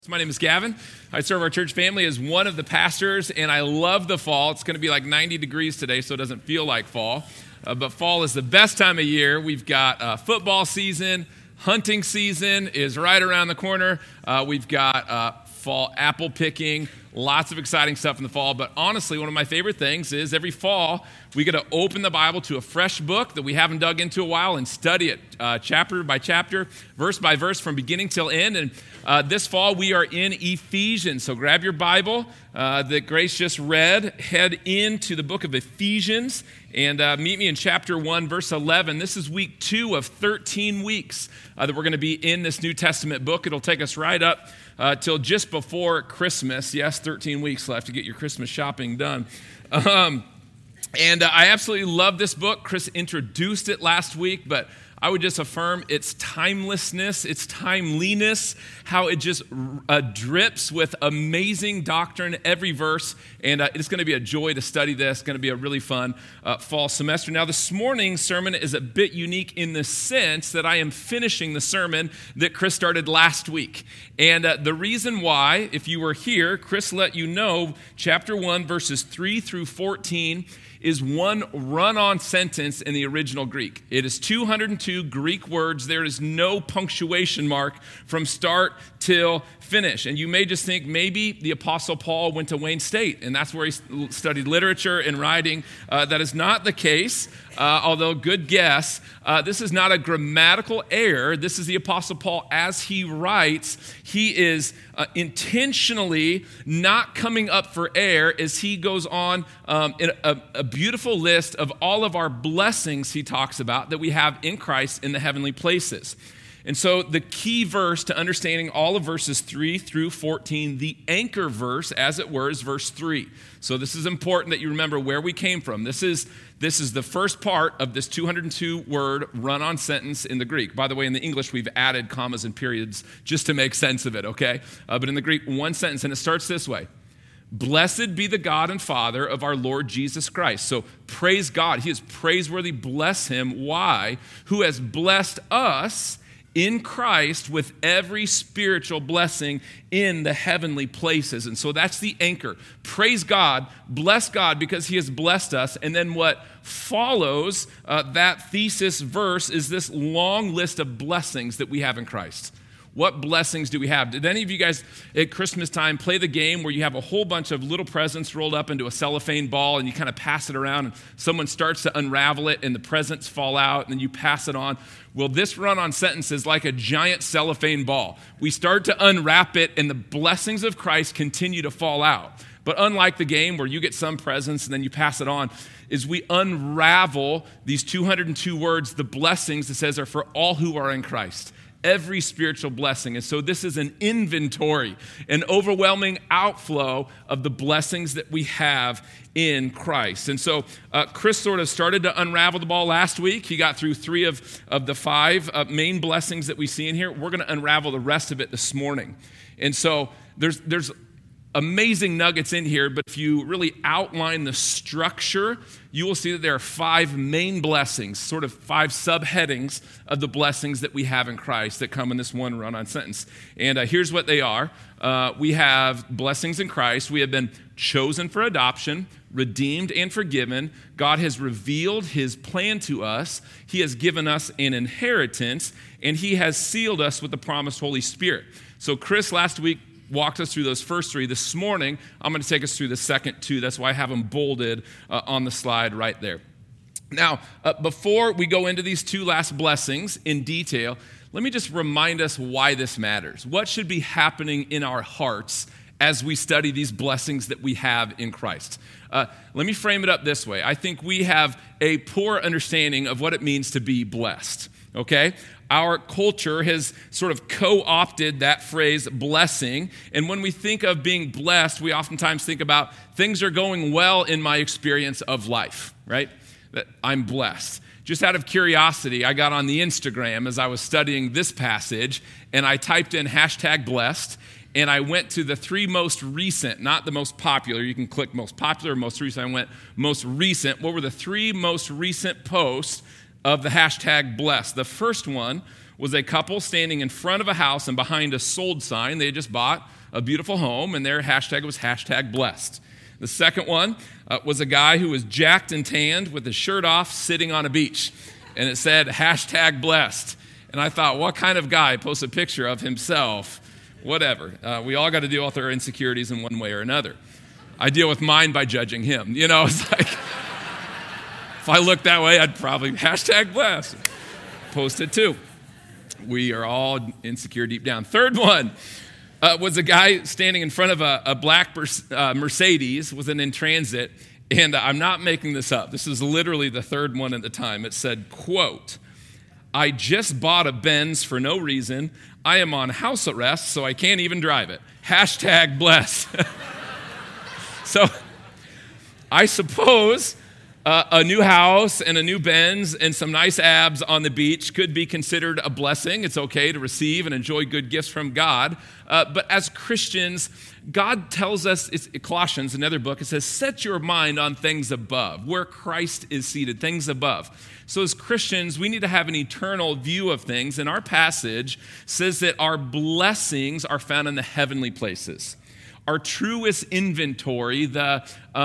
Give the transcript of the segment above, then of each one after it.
My name is Gavin. I serve our church family as one of the pastors, and I love the fall. It's going to be like 90 degrees today, so it doesn't feel like fall. But fall is the best time of year. We've got football season, hunting season is right around the corner. We've got fall apple picking, lots of exciting stuff in the fall. But honestly, one of my favorite things is every fall, we get to open the Bible to a fresh book that we haven't dug into a while and study it chapter by chapter, verse by verse, from beginning till end. And this fall, we are in Ephesians. So grab your Bible that Grace just read, head into the book of Ephesians, and meet me in chapter 1, verse 11. This is week 2 of 13 weeks that we're going to be in this New Testament book. It'll take us right up till just before Christmas. Yes, 13 weeks left to get your Christmas shopping done. And I absolutely love this book. Chris introduced it last week, but I would just affirm its timelessness, its timeliness, how it just drips with amazing doctrine every verse. And it's going to be a joy to study this. It's going to be a really fun fall semester. Now, this morning's sermon is a bit unique in the sense that I am finishing the sermon that Chris started last week. And the reason why, if you were here, Chris let you know, chapter 1, verses 3 through 14 is one run-on sentence in the original Greek. It is 202 Greek words. There is no punctuation mark from start till finish. And you may just think maybe the Apostle Paul went to Wayne State, and that's where he studied literature and writing. That is not the case, although good guess. This is not a grammatical error. This is the Apostle Paul as he writes. He is intentionally not coming up for air as he goes on in a beautiful list of all of our blessings he talks about that we have in Christ in the heavenly places. And so the key verse to understanding all of verses 3 through 14, the anchor verse, as it were, is verse 3. So this is important that you remember where we came from. This is the first part of this 202-word run-on sentence in the Greek. By the way, in the English, we've added commas and periods just to make sense of it, okay? But in the Greek, one sentence, and it starts this way. Blessed be the God and Father of our Lord Jesus Christ. So praise God. He is praiseworthy. Bless him. Why? Who has blessed us in Christ with every spiritual blessing in the heavenly places. And so that's the anchor. Praise God, bless God because he has blessed us. And then what follows that thesis verse is this long list of blessings that we have in Christ. What blessings do we have? Did any of you guys at Christmas time play the game where you have a whole bunch of little presents rolled up into a cellophane ball and you kind of pass it around and someone starts to unravel it and the presents fall out and then you pass it on? Well, this run-on sentence is like a giant cellophane ball. We start to unwrap it and the blessings of Christ continue to fall out. But unlike the game where you get some presents and then you pass it on, is we unravel these 202 words, the blessings, it says, are for all who are in Christ. Every spiritual blessing. And so this is an inventory, an overwhelming outflow of the blessings that we have in Christ. And so Chris sort of started to unravel the ball last week. He got through 3 of the 5 main blessings that we see in here. We're going to unravel the rest of it this morning. And so there's amazing nuggets in here, but if you really outline the structure, you will see that there are 5 main blessings, sort of 5 subheadings of the blessings that we have in Christ that come in this one run-on sentence. And here's what they are. We have blessings in Christ. We have been chosen for adoption, redeemed and forgiven. God has revealed his plan to us. He has given us an inheritance, and he has sealed us with the promised Holy Spirit. So Chris last week walked us through those first 3. This morning, I'm going to take us through the second 2. That's why I have them bolded on the slide right there. Now, before we go into these 2 last blessings in detail, let me just remind us why this matters. What should be happening in our hearts as we study these blessings that we have in Christ? Let me frame it up this way. I think we have a poor understanding of what it means to be blessed, okay? Our culture has sort of co-opted that phrase blessing. And when we think of being blessed, we oftentimes think about things are going well in my experience of life, right? That I'm blessed. Just out of curiosity, I got on the Instagram as I was studying this passage and I typed in #blessed and I went to the 3 most recent, not the most popular. You can click most popular, most recent. I went most recent. What were the 3 most recent posts of the #blessed? The first one was a couple standing in front of a house and behind a sold sign. They had just bought a beautiful home, and their hashtag was #blessed. The second one was a guy who was jacked and tanned with his shirt off sitting on a beach, and it said #blessed. And I thought, what kind of guy posts a picture of himself? Whatever. We all got to deal with our insecurities in one way or another. I deal with mine by judging him. You know, it's like, if I looked that way, I'd probably #blessed. Post it too. We are all insecure deep down. Third one was a guy standing in front of a black Mercedes, was in transit, and I'm not making this up. This is literally the third one at the time. It said, quote, "I just bought a Benz for no reason. I am on house arrest, so I can't even drive it. #blessed." So I suppose a new house and a new Benz and some nice abs on the beach could be considered a blessing. It's okay to receive and enjoy good gifts from God. But as Christians, God tells us, it's Colossians, another book, it says, set your mind on things above, where Christ is seated, things above. So as Christians, we need to have an eternal view of things. And our passage says that our blessings are found in the heavenly places. Our truest inventory, the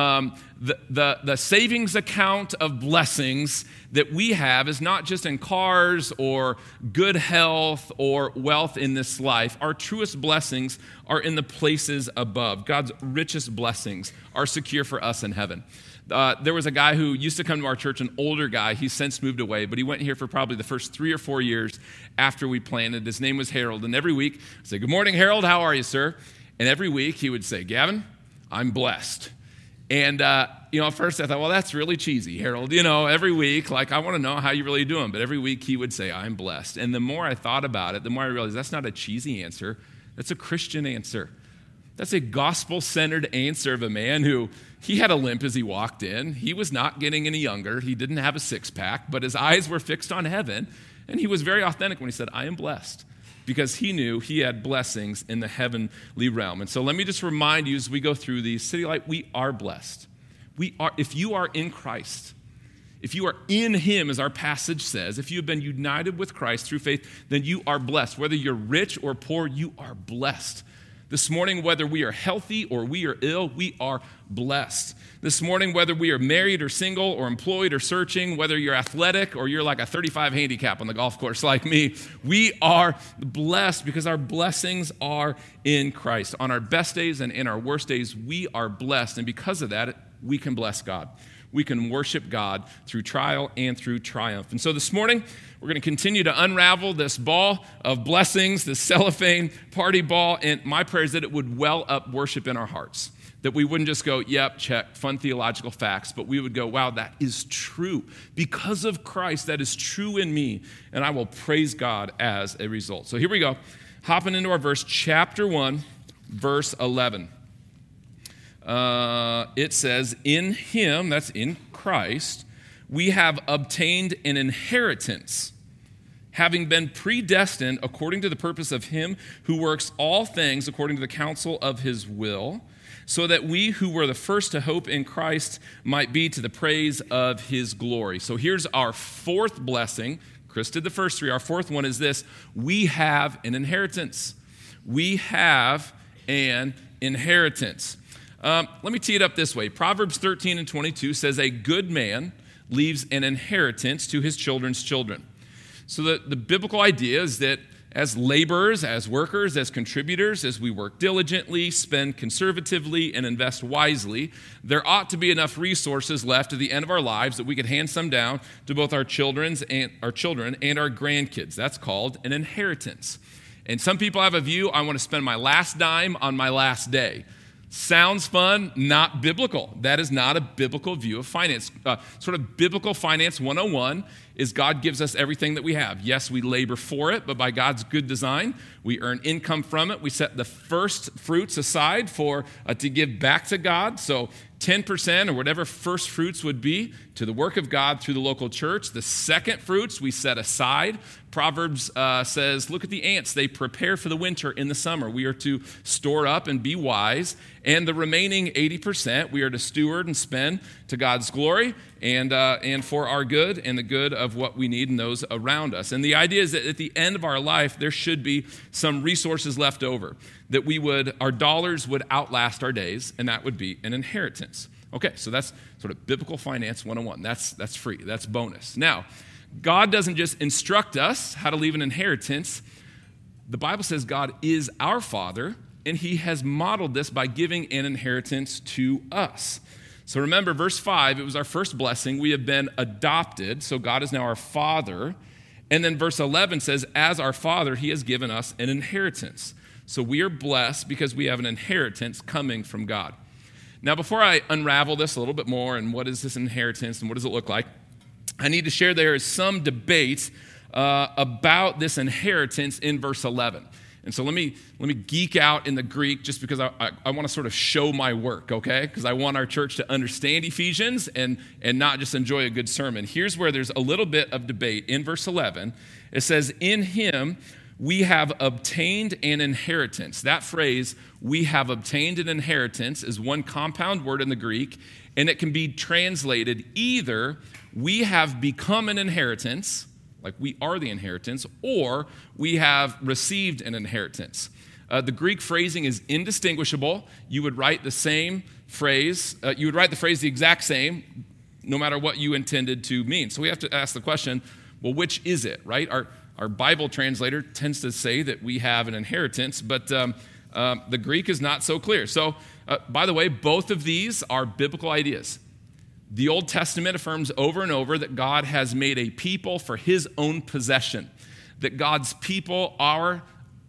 savings account of blessings that we have is not just in cars or good health or wealth in this life. Our truest blessings are in the places above. God's richest blessings are secure for us in heaven. There was a guy who used to come to our church, an older guy. He's since moved away, but he went here for probably the first 3 or 4 years after we planted. His name was Harold, and every week I'd say, "Good morning, Harold. How are you, sir?" And every week he would say, "Gavin, I'm blessed." And, at first I thought, well, that's really cheesy, Harold. Every week, I want to know how you're really doing. But every week he would say, "I'm blessed." And the more I thought about it, the more I realized that's not a cheesy answer. That's a Christian answer. That's a gospel-centered answer of a man who, he had a limp as he walked in. He was not getting any younger. He didn't have a six-pack, but his eyes were fixed on heaven. And he was very authentic when he said, "I am blessed," because he knew he had blessings in the heavenly realm. And so let me just remind you as we go through these, City Light, we are blessed. We are, if you are in Christ, if you are in him, as our passage says, if you have been united with Christ through faith, then you are blessed. Whether you're rich or poor, you are blessed. This morning, whether we are healthy or we are ill, we are blessed. This morning, whether we are married or single or employed or searching, whether you're athletic or you're like a 35 handicap on the golf course like me, we are blessed because our blessings are in Christ. On our best days and in our worst days, we are blessed. And because of that, we can bless God. We can worship God through trial and through triumph. And so this morning, we're going to continue to unravel this ball of blessings, this cellophane party ball. And my prayer is that it would well up worship in our hearts. That we wouldn't just go, yep, check, fun theological facts, but we would go, wow, that is true. Because of Christ, that is true in me, and I will praise God as a result. So here we go, hopping into our verse, chapter 1, verse 11. It says, in him, that's in Christ, we have obtained an inheritance, having been predestined according to the purpose of him who works all things according to the counsel of his will, so that we who were the first to hope in Christ might be to the praise of his glory. So here's our fourth blessing. Chris did the first three. Our fourth one is this: we have an inheritance. We have an inheritance. Let me tee it up this way. Proverbs 13:22 says, a good man leaves an inheritance to his children's children. So the biblical idea is that as laborers, as workers, as contributors, as we work diligently, spend conservatively, and invest wisely, there ought to be enough resources left at the end of our lives that we could hand some down to both our children and our grandkids. That's called an inheritance. And some people have a view, I want to spend my last dime on my last day. Sounds fun, not biblical. That is not a biblical view of finance. Sort of biblical finance 101 is God gives us everything that we have. Yes, we labor for it, but by God's good design, we earn income from it. We set the first fruits aside for to give back to God. So 10% or whatever first fruits would be to the work of God through the local church. The second fruits we set aside Proverbs says, look at the ants. They prepare for the winter in the summer. We are to store up and be wise. And the remaining 80%, we are to steward and spend to God's glory and for our good and the good of what we need and those around us. And the idea is that at the end of our life, there should be some resources left over, that our dollars would outlast our days, and that would be an inheritance. Okay, so that's sort of biblical finance 101. That's free. That's bonus. Now, God doesn't just instruct us how to leave an inheritance. The Bible says God is our Father, and he has modeled this by giving an inheritance to us. So remember, verse 5, it was our first blessing. We have been adopted, so God is now our Father. And then verse 11 says, as our Father, he has given us an inheritance. So we are blessed because we have an inheritance coming from God. Now, before I unravel this a little bit more and what is this inheritance and what does it look like, I need to share there is some debate about this inheritance in verse 11. And so let me geek out in the Greek just because I want to sort of show my work, okay? Because I want our church to understand Ephesians and not just enjoy a good sermon. Here's where there's a little bit of debate. In verse 11, it says, in him we have obtained an inheritance. That phrase, we have obtained an inheritance, is one compound word in the Greek, and it can be translated either we have become an inheritance, like we are the inheritance, or we have received an inheritance. The Greek phrasing is indistinguishable. You would write the same phrase, you would write the phrase the exact same, no matter what you intended to mean. So we have to ask the question, well, which is it, right? Our Bible translator tends to say that we have an inheritance, but the Greek is not so clear. So, by the way, both of these are biblical ideas. The Old Testament affirms over and over that God has made a people for his own possession, that God's people are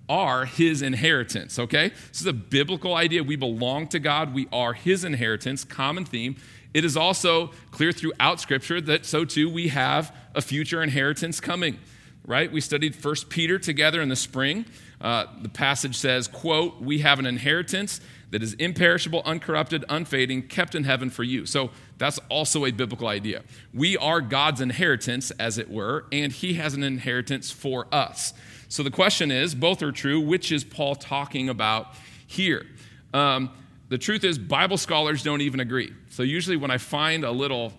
his inheritance, okay? This is a biblical idea. We belong to God. We are his inheritance, common theme. It is also clear throughout Scripture that so too we have a future inheritance coming, right? We studied 1 Peter together in the spring. The passage says, quote, we have an inheritance that is imperishable, uncorrupted, unfading, kept in heaven for you. So that's also a biblical idea. We are God's inheritance, as it were, and he has an inheritance for us. So the question is, both are true. Which is Paul talking about here? The truth is, Bible scholars don't even agree. So usually when I find a little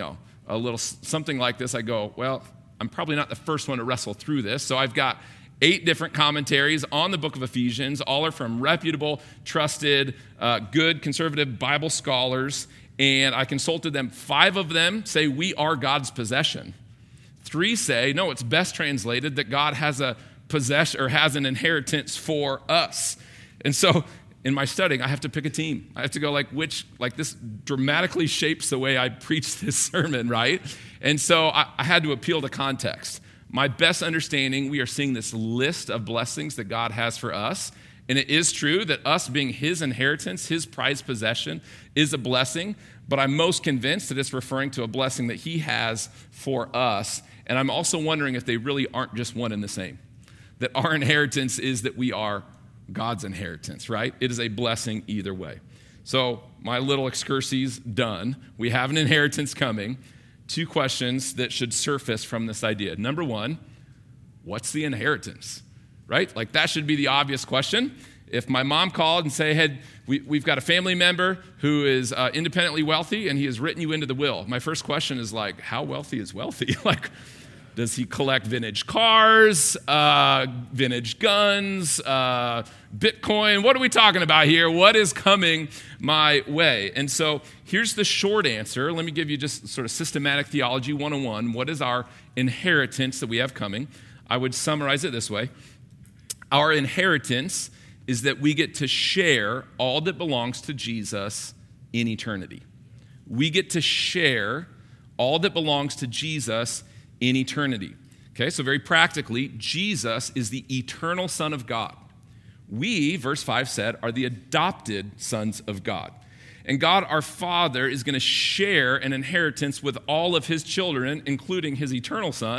something like this, I go, well, I'm probably not the first one to wrestle through this. So I've got 8 different commentaries on the book of Ephesians. All are from reputable, trusted, good, conservative Bible scholars. And I consulted them. 5 of them say we are God's possession. 3 say, no, it's best translated that God has a possession or has an inheritance for us. And so in my studying, I have to pick a team. I have to go this dramatically shapes the way I preach this sermon, right? And so I had to appeal to context. My best understanding, we are seeing this list of blessings that God has for us. And it is true that us being his inheritance, his prized possession, is a blessing. But I'm most convinced that it's referring to a blessing that he has for us. And I'm also wondering if they really aren't just one and the same. That our inheritance is that we are God's inheritance, right? It is a blessing either way. So my little excursus done. We have an inheritance coming. 2 questions that should surface from this idea. Number 1, what's the inheritance, right? Like that should be the obvious question. If my mom called and say, hey, we've got a family member who is independently wealthy and he has written you into the will, my first question is like, how wealthy is wealthy? Like, does he collect vintage cars, vintage guns, Bitcoin? What are we talking about here? What is coming my way? And so here's the short answer. Let me give you just sort of systematic theology 101. What is our inheritance that we have coming? I would summarize it this way. Our inheritance is that we get to share all that belongs to Jesus in eternity. We get to share all that belongs to Jesus in eternity. Okay, so very practically, Jesus is the eternal Son of God. We, verse 5 said, are the adopted sons of God. And God, our Father, is going to share an inheritance with all of his children, including his eternal Son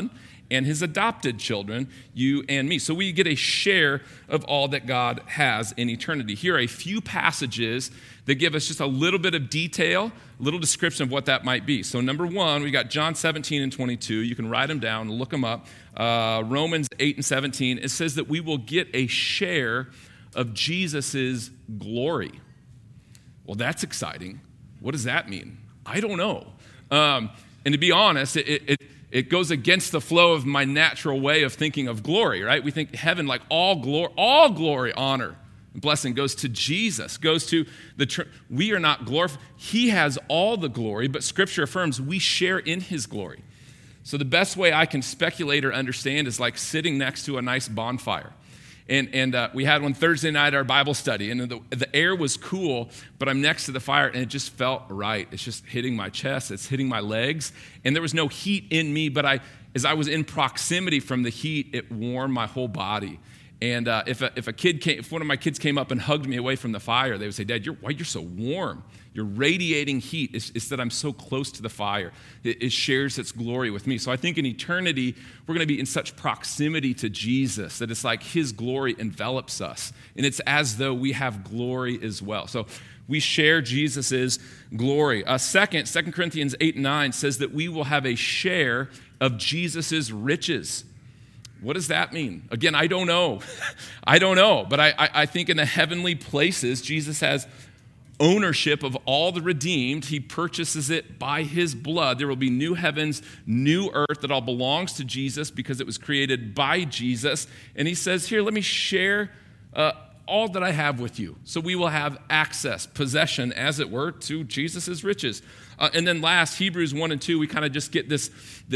and his adopted children, you and me. So we get a share of all that God has in eternity. Here are a few passages that give us just a little bit of detail, a little description of what that might be. So number one, we got John 17 and 22. You can write them down, look them up. Romans 8 and 17, it says that we will get a share of Jesus's glory. Well, that's exciting. What does that mean? I don't know. And to be honest, it goes against the flow of my natural way of thinking of glory, right? We think heaven, like all glory, honor, and blessing goes to Jesus, goes to we are not glorified. He has all the glory, but Scripture affirms we share in his glory. So the best way I can speculate or understand is like sitting next to a nice bonfire. And we had one Thursday night at our Bible study, and the air was cool, but I'm next to the fire, and it just felt right. It's just hitting my chest. It's hitting my legs. And there was no heat in me, but as I was in proximity from the heat, it warmed my whole body. And if one of my kids came up and hugged me away from the fire, they would say, "Dad, why you're so warm? You're radiating heat." It's that I'm so close to the fire. It shares its glory with me. So I think in eternity, we're going to be in such proximity to Jesus that it's like his glory envelops us. And it's as though we have glory as well. So we share Jesus's glory. Second, 2 Corinthians 8 and 9 says that we will have a share of Jesus's riches. What does that mean? Again, I don't know. I don't know. But I think in the heavenly places, Jesus has ownership of all the redeemed. He purchases it by his blood. There will be new heavens, new earth that all belongs to Jesus because it was created by Jesus. And he says, here, let me share all that I have with you. So we will have access, possession, as it were, to Jesus' riches. And then last, Hebrews 1 and 2, we kind of just get this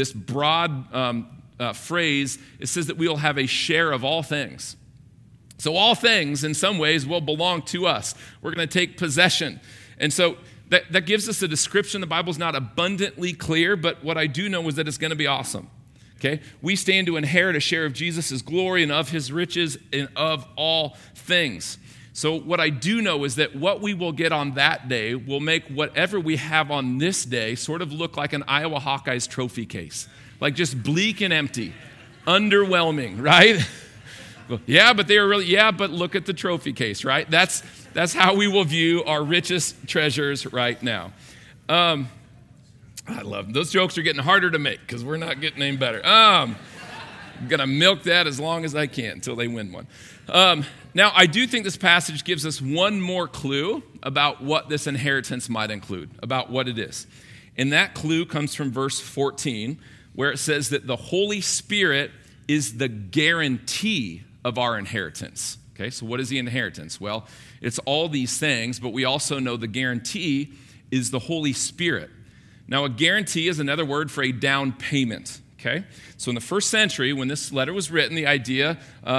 broad phrase. It says that we will have a share of all things. So all things, in some ways, will belong to us. We're going to take possession. And so that gives us a description. The Bible's not abundantly clear, but what I do know is that it's going to be awesome. Okay? We stand to inherit a share of Jesus' glory and of his riches and of all things. So what I do know is that what we will get on that day will make whatever we have on this day sort of look like an Iowa Hawkeyes trophy case. Like just bleak and empty. Underwhelming, right? Yeah, but they are really, but look at the trophy case, right? That's how we will view our richest treasures right now. I love them. Those jokes are getting harder to make because we're not getting any better. I'm going to milk that as long as I can until they win one. Now, I do think this passage gives us one more clue about what this inheritance might include, about what it is. And that clue comes from verse 14, where it says that the Holy Spirit is the guarantee of our inheritance. Okay, so what is the inheritance? Well, it's all these things, but we also know the guarantee is the Holy Spirit. Now, a guarantee is another word for a down payment. Okay, so in the first century, when this letter was written, the idea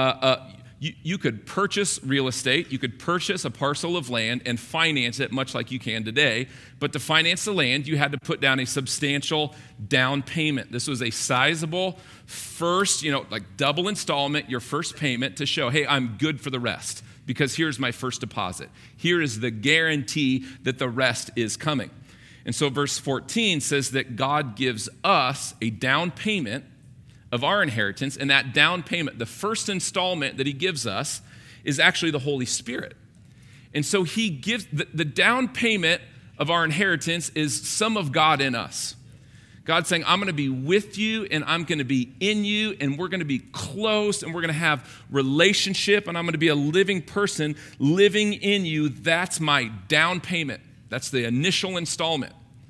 you could purchase real estate, you could purchase a parcel of land and finance it much like you can today. But to finance the land, you had to put down a substantial down payment. This was a sizable first, like double installment, your first payment to show, hey, I'm good for the rest because here's my first deposit. Here is the guarantee that the rest is coming. And so verse 14 says that God gives us a down payment of our inheritance, and that down payment, the first installment that he gives us, is actually the Holy Spirit. And so he gives, the down payment of our inheritance is some of God in us. God's saying, I'm going to be with you, and I'm going to be in you, and we're going to be close, and we're going to have relationship, and I'm going to be a living person living in you. That's my down payment. That's the initial installment.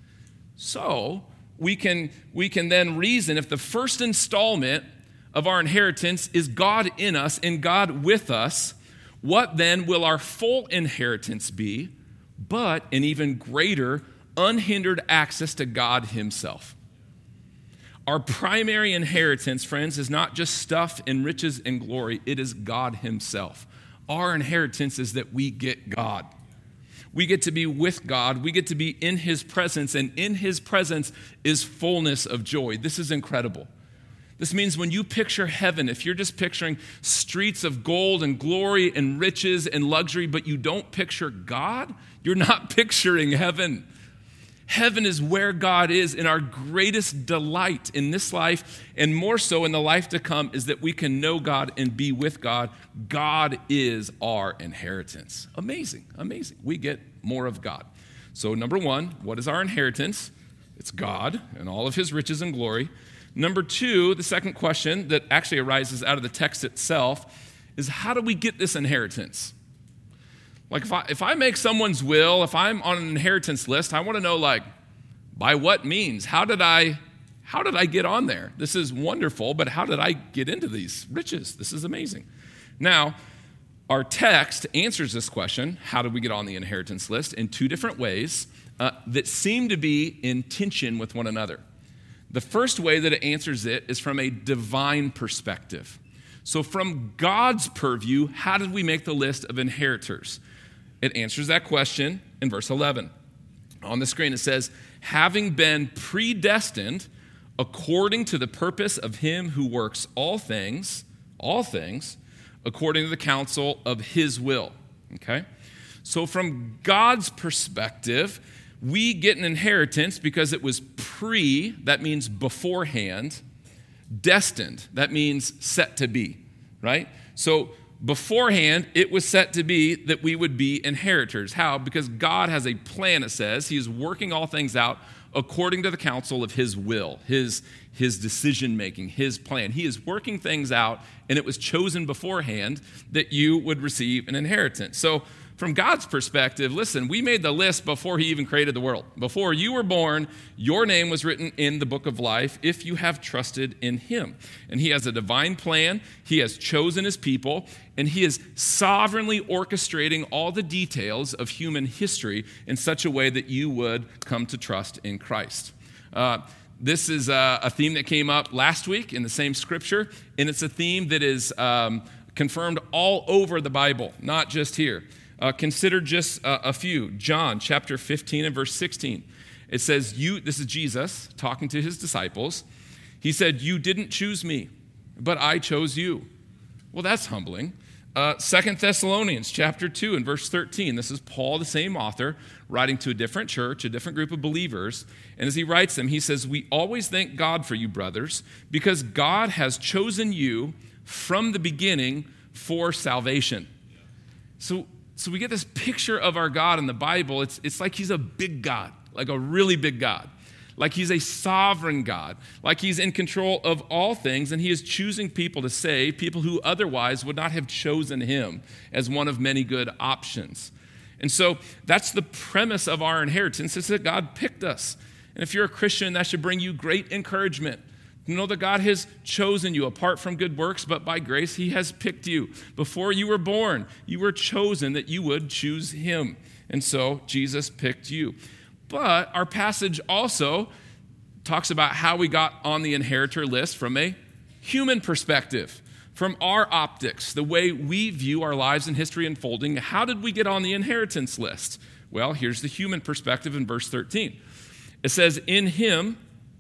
So we can then reason if the first installment of our inheritance is God in us and God with us, what then will our full inheritance be, but an even greater, unhindered access to God himself? Our primary inheritance, friends, is not just stuff and riches and glory. It is God himself. Our inheritance is that we get God. We get to be with God. We get to be in his presence, and in his presence is fullness of joy. This is incredible. This means when you picture heaven, if you're just picturing streets of gold and glory and riches and luxury, but you don't picture God, you're not picturing heaven. Heaven is where God is, and our greatest delight in this life, and more so in the life to come, is that we can know God and be with God. God is our inheritance. Amazing, amazing. We get more of God. So number one, what is our inheritance? It's God and all of his riches and glory. Number two, the second question that actually arises out of the text itself is, how do we get this inheritance? Like if I make someone's will, if I'm on an inheritance list, I want to know, like, by what means? How did I get on there? This is wonderful, but how did I get into these riches? This is amazing. Now, our text answers this question, how did we get on the inheritance list, in two different ways that seem to be in tension with one another. The first way that it answers it is from a divine perspective. So from God's purview, how did we make the list of inheritors? It answers that question in verse 11. On the screen it says, having been predestined according to the purpose of him who works all things, according to the counsel of his will. Okay? So from God's perspective, we get an inheritance because it was that means beforehand, destined, that means set to be, right? So beforehand, it was set to be that we would be inheritors. How? Because God has a plan, it says. He is working all things out according to the counsel of his will, his decision-making, his plan. He is working things out, and it was chosen beforehand that you would receive an inheritance. So from God's perspective, listen, we made the list before he even created the world. Before you were born, your name was written in the book of life if you have trusted in him. And he has a divine plan. He has chosen his people, and he is sovereignly orchestrating all the details of human history in such a way that you would come to trust in Christ. This is a theme that came up last week in the same scripture, and it's a theme that is confirmed all over the Bible, not just here. Consider just a few. John chapter 15 and verse 16. It says, this is Jesus talking to his disciples. He said, you didn't choose me, but I chose you. Well, that's humbling. 2 Thessalonians chapter 2 and verse 13. This is Paul, the same author, writing to a different church, a different group of believers. And as he writes them, he says, we always thank God for you, brothers, because God has chosen you from the beginning for salvation. So we get this picture of our God in the Bible. It's like he's a big God, like a really big God. Like he's a sovereign God. Like he's in control of all things, and he is choosing people to save, people who otherwise would not have chosen him as one of many good options. And so that's the premise of our inheritance, is that God picked us. And if you're a Christian, that should bring you great encouragement. You know that God has chosen you apart from good works, but by grace he has picked you. Before you were born, you were chosen that you would choose him. And so Jesus picked you. But our passage also talks about how we got on the inheritor list from a human perspective, from our optics, the way we view our lives and history unfolding. How did we get on the inheritance list? Well, here's the human perspective in verse 13. It says, in him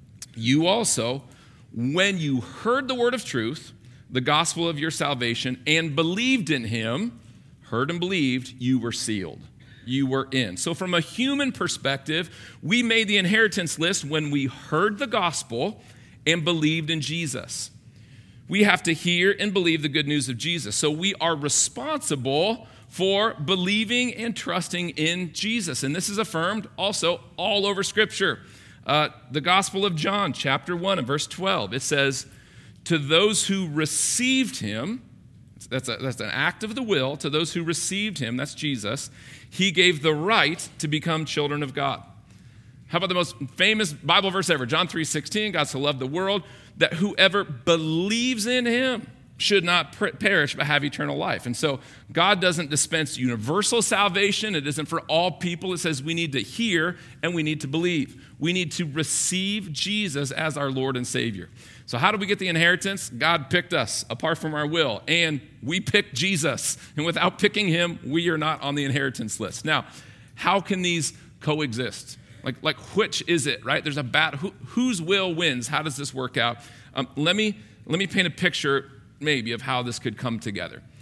you also, when you heard the word of truth, the gospel of your salvation, and believed in him, heard and believed, you were sealed. You were in. So from a human perspective, we made the inheritance list when we heard the gospel and believed in Jesus. We have to hear and believe the good news of Jesus. So we are responsible for believing and trusting in Jesus. And this is affirmed also all over Scripture. The Gospel of John, chapter 1 and verse 12, it says, to those who received him, that's an act of the will, to those who received him, that's Jesus, he gave the right to become children of God. How about the most famous Bible verse ever? John 3:16, God so loved the world that whoever believes in him should not perish but have eternal life. And so God doesn't dispense universal salvation. It isn't for all people. It says we need to hear and we need to believe. We need to receive Jesus as our Lord and Savior. So how do we get the inheritance? God picked us apart from our will, and we picked Jesus. And without picking him, we are not on the inheritance list. Now, how can these coexist? Like which is it, right? There's a battle. Whose will wins? How does this work out? Let me paint a picture maybe of how this could come together.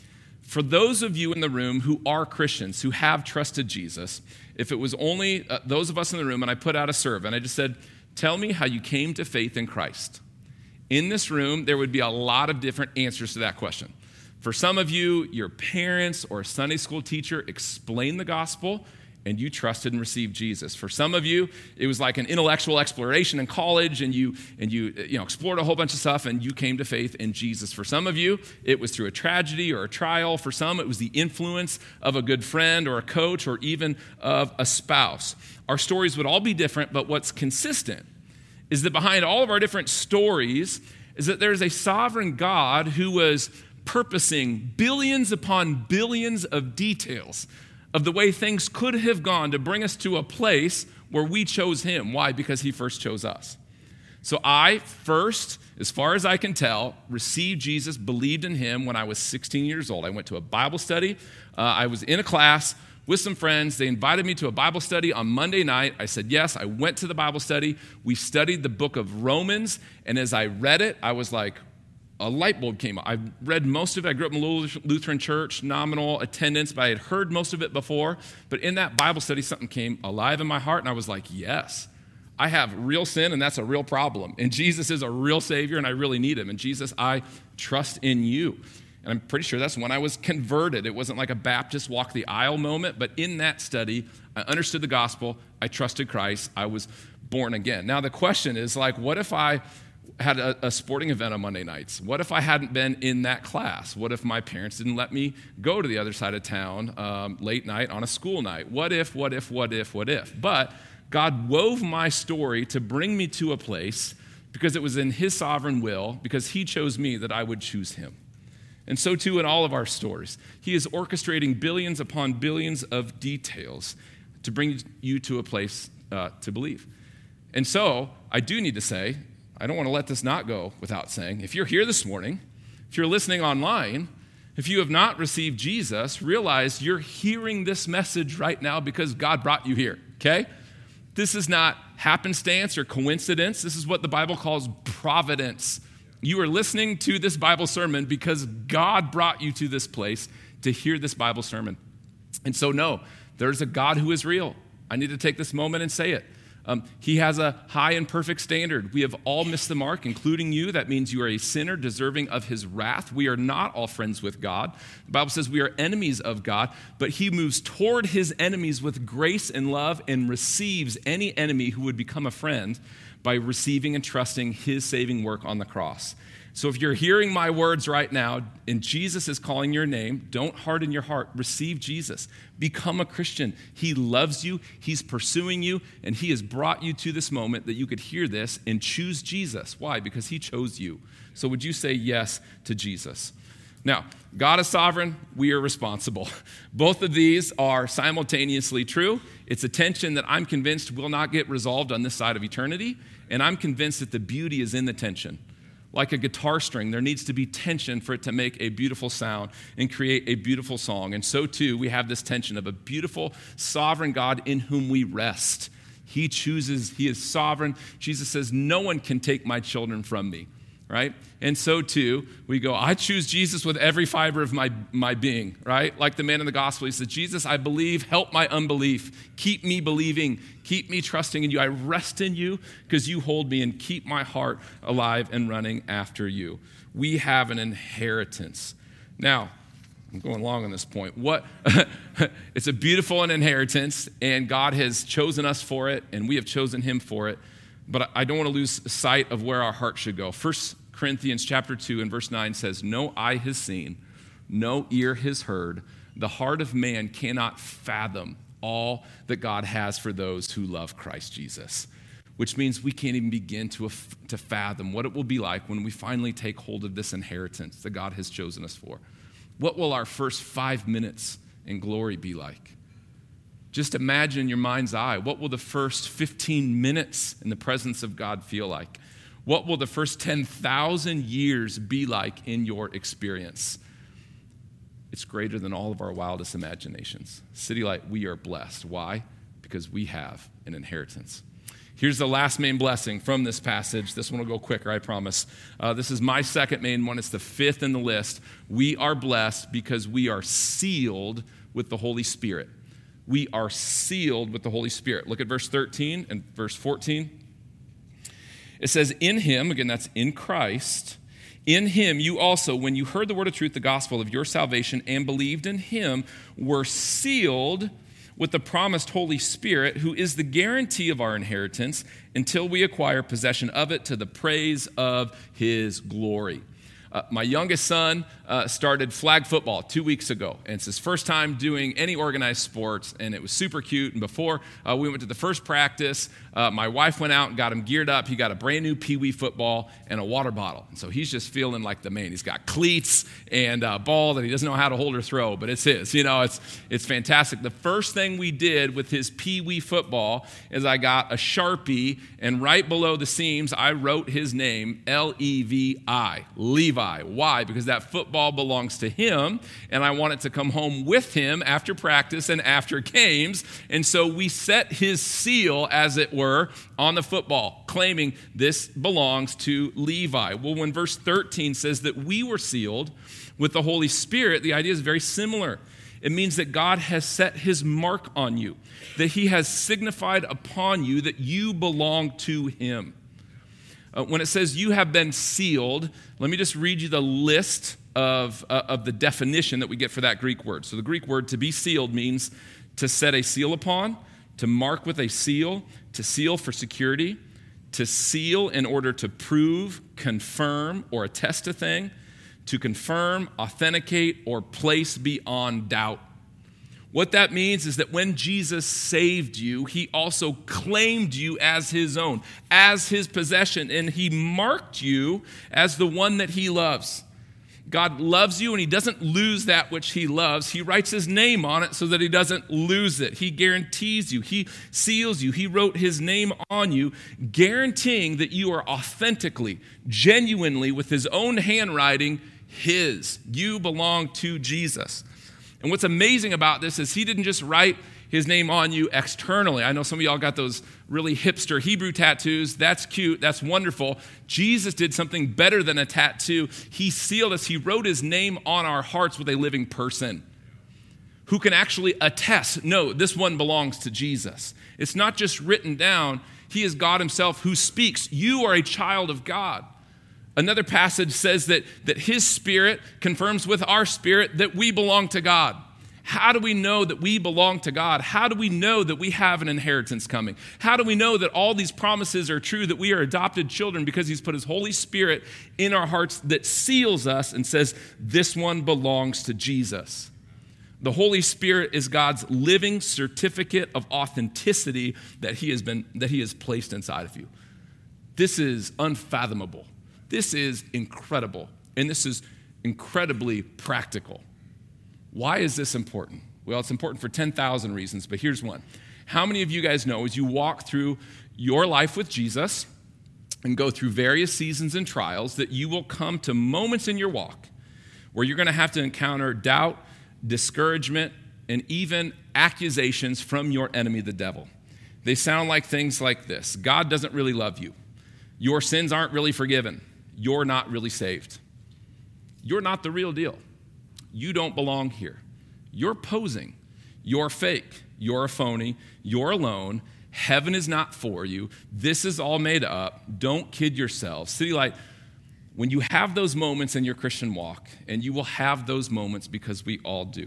For those of you in the room who are Christians, who have trusted Jesus, if it was only those of us in the room, and I put out a survey, and I just said, tell me how you came to faith in Christ. In this room, there would be a lot of different answers to that question. For some of you, your parents or a Sunday school teacher explained the gospel, and you trusted and received Jesus. For some of you, it was like an intellectual exploration in college, and you explored a whole bunch of stuff, and you came to faith in Jesus. For some of you, it was through a tragedy or a trial. For some, it was the influence of a good friend or a coach or even of a spouse. Our stories would all be different, but what's consistent is that behind all of our different stories is that there's a sovereign God who was purposing billions upon billions of details of the way things could have gone to bring us to a place where we chose him. Why? Because he first chose us. So I first, as far as I can tell, received Jesus, believed in him when I was 16 years old. I went to a Bible study. I was in a class with some friends. They invited me to a Bible study on Monday night. I said yes. I went to the Bible study. We studied the book of Romans, and as I read it, I was like, a light bulb came on. I read most of it. I grew up in a Lutheran church, nominal attendance, but I had heard most of it before. But in that Bible study, something came alive in my heart, and I was like, yes, I have real sin, and that's a real problem. And Jesus is a real Savior, and I really need him. And Jesus, I trust in you. And I'm pretty sure that's when I was converted. It wasn't like a Baptist walk the aisle moment, but in that study, I understood the gospel. I trusted Christ. I was born again. Now, the question is, like, what if I had a sporting event on Monday nights? What if I hadn't been in that class? What if my parents didn't let me go to the other side of town late night on a school night? What if? But God wove my story to bring me to a place because it was in his sovereign will, because he chose me, that I would choose him. And so too in all of our stories. He is orchestrating billions upon billions of details to bring you to a place to believe. And so I do need to say, I don't want to let this not go without saying, if you're here this morning, if you're listening online, if you have not received Jesus, realize you're hearing this message right now because God brought you here, okay? This is not happenstance or coincidence. This is what the Bible calls providence. You are listening to this Bible sermon because God brought you to this place to hear this Bible sermon. And so, no, there's a God who is real. I need to take this moment and say it. He has a high and perfect standard. We have all missed the mark, including you. That means you are a sinner deserving of his wrath. We are not all friends with God. The Bible says we are enemies of God, but he moves toward his enemies with grace and love and receives any enemy who would become a friend by receiving and trusting his saving work on the cross. So if you're hearing my words right now and Jesus is calling your name, don't harden your heart. Receive Jesus. Become a Christian. He loves you. He's pursuing you. And he has brought you to this moment that you could hear this and choose Jesus. Why? Because he chose you. So would you say yes to Jesus? Now, God is sovereign. We are responsible. Both of these are simultaneously true. It's a tension that I'm convinced will not get resolved on this side of eternity. And I'm convinced that the beauty is in the tension. Like a guitar string, there needs to be tension for it to make a beautiful sound and create a beautiful song. And so too, we have this tension of a beautiful, sovereign God in whom we rest. He chooses, he is sovereign. Jesus says, no one can take my children from me, right? And so too, we go, I choose Jesus with every fiber of my being, right? Like the man in the gospel, he said, Jesus, I believe, help my unbelief. Keep me believing, keep me trusting in you. I rest in you because you hold me and keep my heart alive and running after you. We have an inheritance. Now, I'm going long on this point. It's a beautiful inheritance, and God has chosen us for it, and we have chosen him for it. But I don't want to lose sight of where our heart should go. 1 Corinthians chapter 2 and verse 9 says, no eye has seen, no ear has heard, the heart of man cannot fathom all that God has for those who love Christ Jesus. Which means we can't even begin to fathom what it will be like when we finally take hold of this inheritance that God has chosen us for. What will our first 5 minutes in glory be like? Just imagine in your mind's eye, what will the first 15 minutes in the presence of God feel like? What will the first 10,000 years be like in your experience? It's greater than all of our wildest imaginations. City Light, we are blessed. Why? Because we have an inheritance. Here's the last main blessing from this passage. This one will go quicker, I promise. This is my second main one. It's the fifth in the list. We are blessed because we are sealed with the Holy Spirit. We are sealed with the Holy Spirit. Look at verse 13 and verse 14. It says, in him, again, that's in Christ, in him you also, when you heard the word of truth, the gospel of your salvation, and believed in him, were sealed with the promised Holy Spirit, who is the guarantee of our inheritance until we acquire possession of it to the praise of his glory. My youngest son started flag football 2 weeks ago, and it's his first time doing any organized sports, and it was super cute. And before we went to the first practice, my wife went out and got him geared up. He got a brand new Pee Wee football and a water bottle, and so he's just feeling like the man. He's got cleats and a ball that he doesn't know how to hold or throw, but it's his. It's fantastic. The first thing we did with his Pee Wee football is I got a Sharpie, and right below the seams, I wrote his name, Levi, Levi. Why? Because that football belongs to him, and I wanted to come home with him after practice and after games. And so we set his seal, as it were, on the football, claiming this belongs to Levi. Well, when verse 13 says that we were sealed with the Holy Spirit, the idea is very similar. It means that God has set his mark on you, that he has signified upon you that you belong to him. When it says you have been sealed, let me just read you the list of the definition that we get for that Greek word. So the Greek word to be sealed means to set a seal upon, to mark with a seal, to seal for security, to seal in order to prove, confirm, or attest a thing, to confirm, authenticate, or place beyond doubt. What that means is that when Jesus saved you, he also claimed you as his own, as his possession, and he marked you as the one that he loves. God loves you, and he doesn't lose that which he loves. He writes his name on it so that he doesn't lose it. He guarantees you. He seals you. He wrote his name on you, guaranteeing that you are authentically, genuinely, with his own handwriting, his. You belong to Jesus. And what's amazing about this is he didn't just write his name on you externally. I know some of y'all got those really hipster Hebrew tattoos. That's cute. That's wonderful. Jesus did something better than a tattoo. He sealed us. He wrote his name on our hearts with a living person who can actually attest, no, this one belongs to Jesus. It's not just written down. He is God himself who speaks. You are a child of God. Another passage says that his spirit confirms with our spirit that we belong to God. How do we know that we belong to God? How do we know that we have an inheritance coming? How do we know that all these promises are true, that we are adopted children? Because he's put his Holy Spirit in our hearts that seals us and says, this one belongs to Jesus. The Holy Spirit is God's living certificate of authenticity that he has placed inside of you. This is unfathomable. This is incredible, and this is incredibly practical. Why is this important? Well, it's important for 10,000 reasons, but here's one. How many of you guys know as you walk through your life with Jesus and go through various seasons and trials that you will come to moments in your walk where you're going to have to encounter doubt, discouragement, and even accusations from your enemy, the devil. They sound like things like this. God doesn't really love you. Your sins aren't really forgiven. You're not really saved. You're not the real deal. You don't belong here. You're posing. You're fake. You're a phony. You're alone. Heaven is not for you. This is all made up. Don't kid yourself. City Light, when you have those moments in your Christian walk, and you will have those moments because we all do,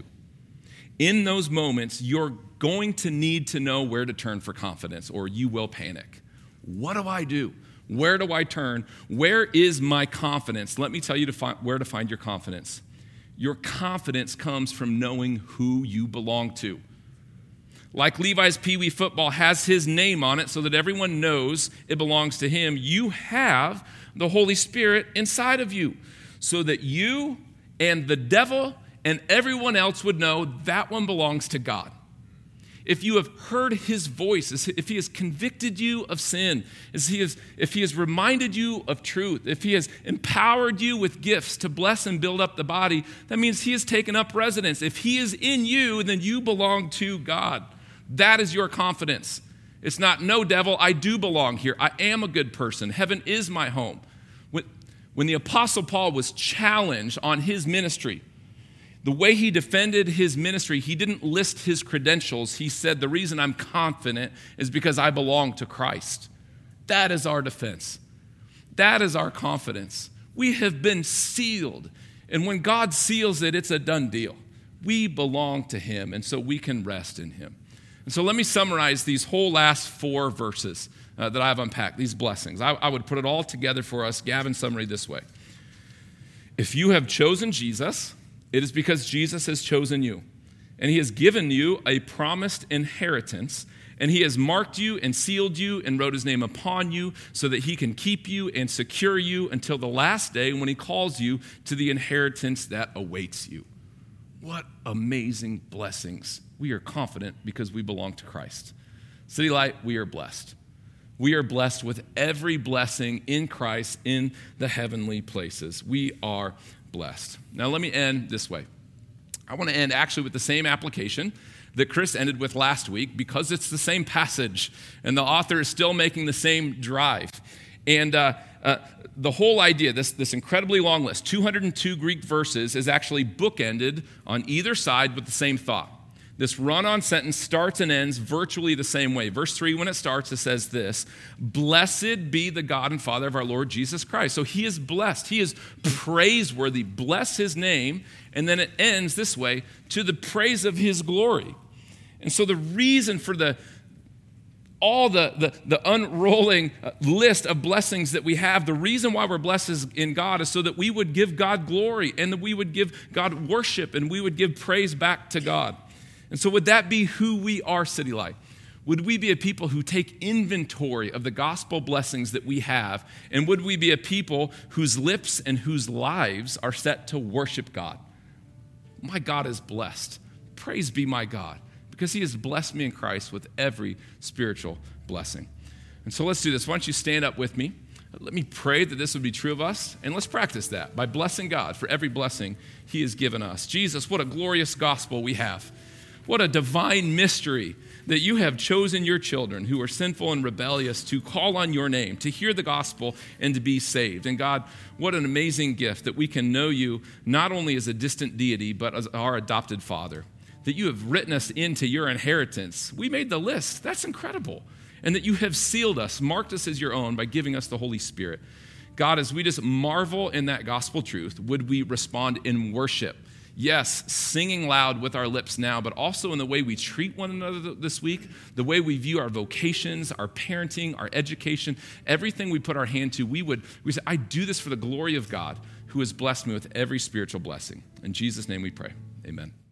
in those moments, you're going to need to know where to turn for confidence, or you will panic. What do I do? Where do I turn? Where is my confidence? Let me tell you where to find your confidence. Your confidence comes from knowing who you belong to. Like Levi's Pee Wee football has his name on it so that everyone knows it belongs to him, you have the Holy Spirit inside of you so that you and the devil and everyone else would know that one belongs to God. If you have heard his voice, if he has convicted you of sin, if he has reminded you of truth, if he has empowered you with gifts to bless and build up the body, that means he has taken up residence. If he is in you, then you belong to God. That is your confidence. It's not, no, devil, I do belong here. I am a good person. Heaven is my home. When the Apostle Paul was challenged on his ministry, the way he defended his ministry, he didn't list his credentials. He said, the reason I'm confident is because I belong to Christ. That is our defense. That is our confidence. We have been sealed. And when God seals it, it's a done deal. We belong to him, and so we can rest in him. And so let me summarize these whole last 4 verses that I've unpacked, these blessings. I would put it all together for us, Gavin's summary, this way. If you have chosen Jesus, it is because Jesus has chosen you. And he has given you a promised inheritance, and he has marked you and sealed you and wrote his name upon you so that he can keep you and secure you until the last day when he calls you to the inheritance that awaits you. What amazing blessings. We are confident because we belong to Christ. City Light, we are blessed. We are blessed with every blessing in Christ in the heavenly places. We are blessed. Now let me end this way. I want to end actually with the same application that Chris ended with last week because it's the same passage and the author is still making the same drive. And the whole idea, this incredibly long list, 202 Greek verses, is actually bookended on either side with the same thought. This run-on sentence starts and ends virtually the same way. Verse 3, when it starts, it says this, "Blessed be the God and Father of our Lord Jesus Christ." So he is blessed. He is praiseworthy. Bless his name. And then it ends this way, "to the praise of his glory." And so the reason for the unrolling list of blessings that we have, the reason why we're blessed in God is so that we would give God glory and that we would give God worship and we would give praise back to God. And so would that be who we are, City Light? Would we be a people who take inventory of the gospel blessings that we have? And would we be a people whose lips and whose lives are set to worship God? My God is blessed. Praise be my God, because he has blessed me in Christ with every spiritual blessing. And so let's do this. Why don't you stand up with me? Let me pray that this would be true of us, and let's practice that by blessing God for every blessing he has given us. Jesus, what a glorious gospel we have. What a divine mystery that you have chosen your children who are sinful and rebellious to call on your name, to hear the gospel, and to be saved. And God, what an amazing gift that we can know you not only as a distant deity, but as our adopted Father, that you have written us into your inheritance. We made the list. That's incredible. And that you have sealed us, marked us as your own by giving us the Holy Spirit. God, as we just marvel in that gospel truth, would we respond in worship? Yes, singing loud with our lips now, but also in the way we treat one another this week, the way we view our vocations, our parenting, our education, everything we put our hand to, we say, I do this for the glory of God, who has blessed me with every spiritual blessing. In Jesus' name we pray. Amen.